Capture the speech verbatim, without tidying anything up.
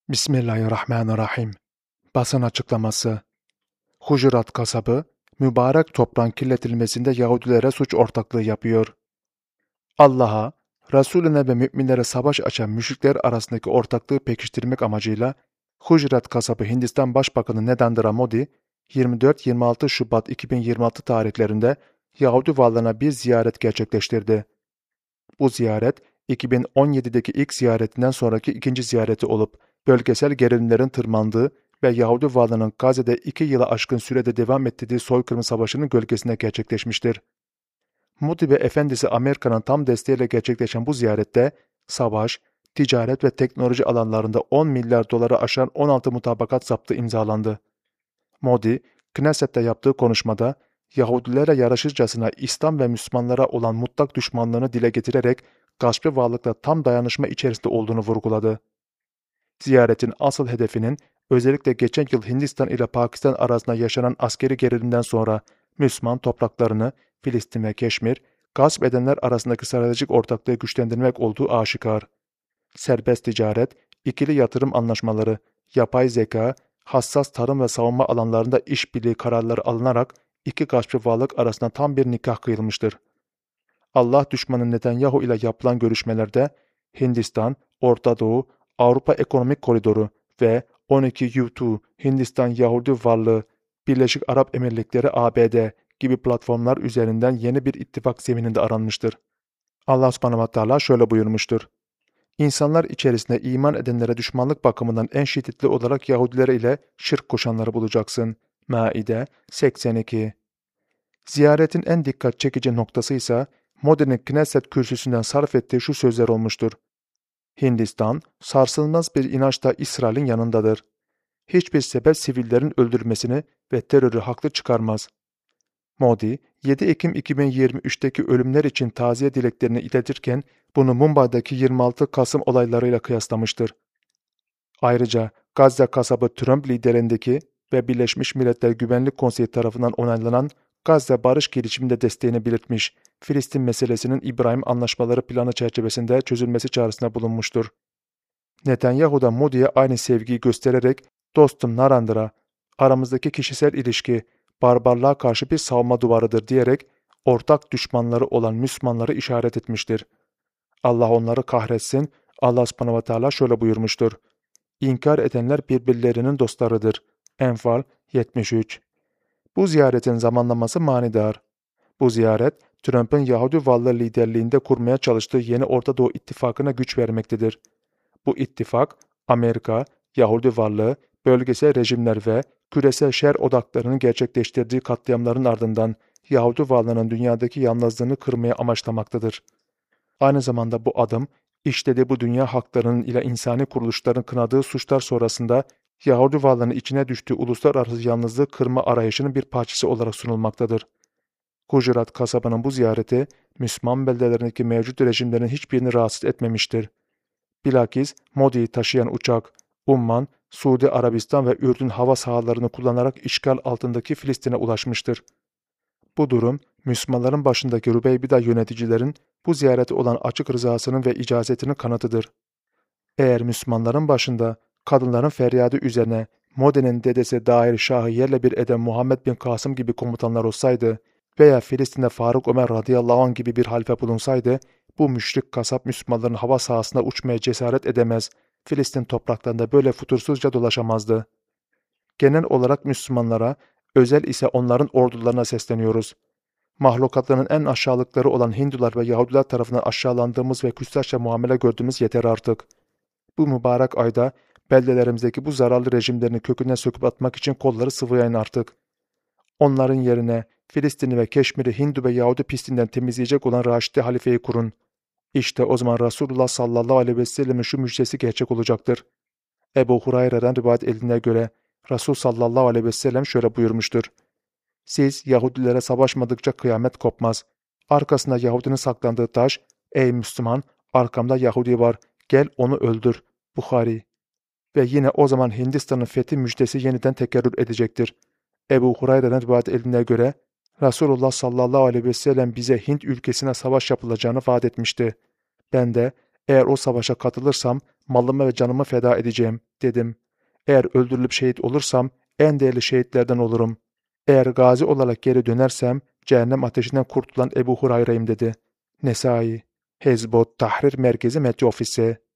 Bismillahirrahmanirrahim. Basın açıklaması. Hucurat kasabı, mübarek toprağın kirletilmesinde Yahudilere suç ortaklığı yapıyor. Allah'a, Resulüne ve müminlere savaş açan müşrikler arasındaki ortaklığı pekiştirmek amacıyla Hucurat kasabı Hindistan Başbakanı Narendra Modi, yirmi dört yirmi altı Şubat iki bin yirmi altı tarihlerinde Yahudi varlığına bir ziyaret gerçekleştirdi. Bu ziyaret, iki bin on yedideki ilk ziyaretinden sonraki ikinci ziyareti olup, bölgesel gerilimlerin tırmandığı ve Yahudi varlığının Gazze'de iki yıla aşkın sürede devam ettirdiği soykırım savaşının gölgesinde gerçekleşmiştir. Modi ve efendisi Amerika'nın tam desteğiyle gerçekleşen bu ziyarette, savaş, ticaret ve teknoloji alanlarında on milyar doları aşan on altı mutabakat zaptı imzalandı. Modi, Knesset'te yaptığı konuşmada, Yahudilere yaraşırcasına İslam ve Müslümanlara olan mutlak düşmanlığını dile getirerek gaspçı varlıkla tam dayanışma içerisinde olduğunu vurguladı. Ziyaretin asıl hedefinin özellikle geçen yıl Hindistan ile Pakistan arasında yaşanan askeri gerilimden sonra Müslüman topraklarını Filistin ve Keşmir, gasp edenler arasındaki stratejik ortaklığı güçlendirmek olduğu aşikar. Serbest ticaret, ikili yatırım anlaşmaları, yapay zeka, hassas tarım ve savunma alanlarında işbirliği kararları alınarak iki gaspçı varlık arasında tam bir nikah kıyılmıştır. Allah düşmanı Netanyahu ile yapılan görüşmelerde Hindistan, Orta Doğu, Avrupa Ekonomik Koridoru ve on iki U iki Hindistan Yahudi Varlığı, Birleşik Arap Emirlikleri A B D gibi platformlar üzerinden yeni bir ittifak zemininde aranmıştır. Allah subhanahu ve teala şöyle buyurmuştur. İnsanlar içerisinde iman edenlere düşmanlık bakımından en şiddetli olarak Yahudilere ile şirk koşanları bulacaksın. Maide seksen iki. Ziyaretin en dikkat çekici noktası ise Modi'nin Knesset kürsüsünden sarf ettiği şu sözler olmuştur. Hindistan, sarsılmaz bir inançla İsrail'in yanındadır. Hiçbir sebep sivillerin öldürülmesini ve terörü haklı çıkarmaz. Modi, yedi Ekim iki bin yirmi üçteki ölümler için taziye dileklerini iletirken bunu Mumbai'daki yirmi altı Kasım olaylarıyla kıyaslamıştır. Ayrıca Gazze kasabı Trump liderindeki ve Birleşmiş Milletler Güvenlik Konseyi tarafından onaylanan Gazze barış girişiminde desteğini belirtmiş, Filistin meselesinin İbrahim Anlaşmaları planı çerçevesinde çözülmesi çağrısında bulunmuştur. Netanyahu da Modi'ye aynı sevgiyi göstererek, dostum Narendra, aramızdaki kişisel ilişki, barbarlığa karşı bir savunma duvarıdır diyerek, ortak düşmanları olan Müslümanları işaret etmiştir. Allah onları kahretsin, Allah subhanahu ve teala şöyle buyurmuştur. İnkar edenler birbirlerinin dostlarıdır. Enfal yetmiş üç. Bu ziyaretin zamanlaması manidar. Bu ziyaret, Trump'ın Yahudi varlığı liderliğinde kurmaya çalıştığı yeni Orta Doğu ittifakına güç vermektedir. Bu ittifak, Amerika, Yahudi varlığı, bölgesel rejimler ve küresel şer odaklarının gerçekleştirdiği katliamların ardından Yahudi varlığının dünyadaki yalnızlığını kırmaya amaçlamaktadır. Aynı zamanda bu adım, işlediği bu dünya haklarının ile insani kuruluşların kınadığı suçlar sonrasında Yahudi varlığının içine düştüğü uluslararası yalnızlığı kırma arayışının bir parçası olarak sunulmaktadır. Hucurat kasabının bu ziyareti, Müslüman beldelerindeki mevcut rejimlerin hiçbirini rahatsız etmemiştir. Bilakis Modi'yi taşıyan uçak, Umman, Suudi Arabistan ve Ürdün hava sahalarını kullanarak işgal altındaki Filistin'e ulaşmıştır. Bu durum, Müslümanların başındaki Rubeybida yöneticilerin bu ziyarete olan açık rızasının ve icazetinin kanıtıdır. Eğer Müslümanların başında kadınların feryadı üzerine Modi'nin dedesi Dair Şahı yerle bir eden Muhammed bin Kasım gibi komutanlar olsaydı veya Filistin'de Faruk Ömer radıyallahu anh gibi bir halife bulunsaydı, bu müşrik kasap Müslümanların hava sahasına uçmaya cesaret edemez, Filistin topraklarında böyle futursuzca dolaşamazdı. Genel olarak Müslümanlara, özel ise onların ordularına sesleniyoruz. Mahlukatların en aşağılıkları olan Hindular ve Yahudiler tarafından aşağılandığımız ve küstahça muamele gördüğümüz yeter artık. Bu mübarek ayda beldelerimizdeki bu zararlı rejimlerini köküne söküp atmak için kolları sıvayın artık. Onların yerine Filistin'i ve Keşmir'i Hindu ve Yahudi pisliğinden temizleyecek olan Raşidi halifeyi kurun. İşte o zaman Resulullah sallallahu aleyhi ve sellem'in şu müjdesi gerçek olacaktır. Ebu Hureyre'den rivayet edildiğine göre Resul sallallahu aleyhi ve sellem şöyle buyurmuştur. Siz Yahudilere savaşmadıkça kıyamet kopmaz. Arkasında Yahudinin saklandığı taş, ey Müslüman, arkamda Yahudi var, gel onu öldür. Bukhari. Ve yine o zaman Hindistan'ın fethi müjdesi yeniden tekerrür edecektir. Ebu Hureyre'den rivayet edildiğine göre Resulullah sallallahu aleyhi ve sellem bize Hint ülkesine savaş yapılacağını vaat etmişti. Ben de eğer o savaşa katılırsam malımı ve canımı feda edeceğim, dedim. Eğer öldürülüp şehit olursam en değerli şehitlerden olurum. Eğer gazi olarak geri dönersem cehennem ateşinden kurtulan Ebu Hurayra'yım dedi. Nesai, Hezbot Tahrir Merkezi Medya Ofisi.